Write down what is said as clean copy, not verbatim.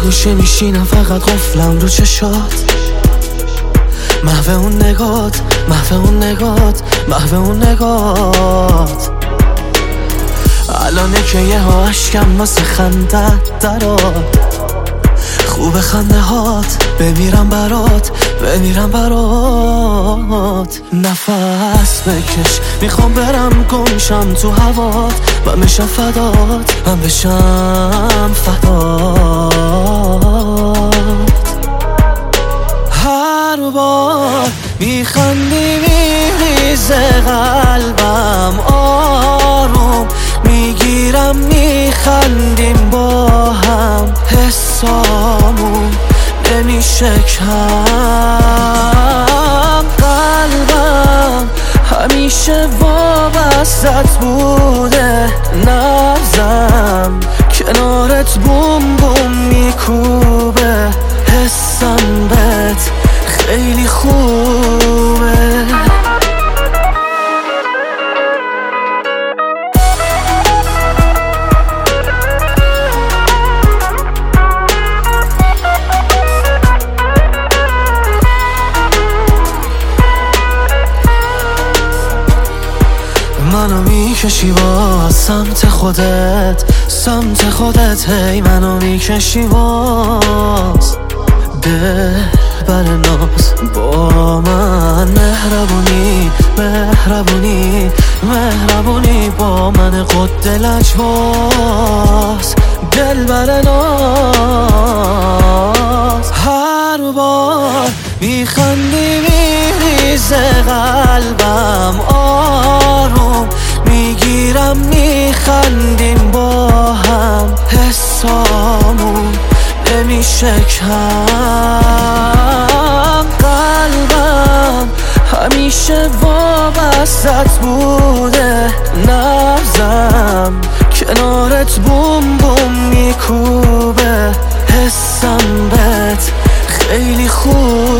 گوشه میشینم فقط قفلم رو چشات، محو اون نگات، محو اون نگات، محو اون نگات. الانه که یه ها عشقم واسه خندت درات، خوب خنده هات، بمیرم برات، بمیرم برات. نفس بکش، میخوام برم گمشم تو هوات و بشم فدات، من بشم فدات. هر بار میخندی میریزه قلبم آروم، میگیرم میخندیم با هم، حسامون نمیشه کم. قلبم همیشه وابستت بوده، نبضم کنارت بوم بوم میکوبه، حسم بهت خیلی خوبه. منو میکشی با سمت خودت، سمت خودت، هی منو میکشی باز. دل بر ناز با من، مهربونی مهربونی مهربونی با من، خود دلش باز. دل بر ناز هر بار میخندی میریزه قلبم آروم، میگیرم میخندیم با هم، حسامون نمیشه کم. قلبم همیشه وابستت بوده، نبضم کنارت بوم بوم میکوبه، حسم بهت خیلی خوب.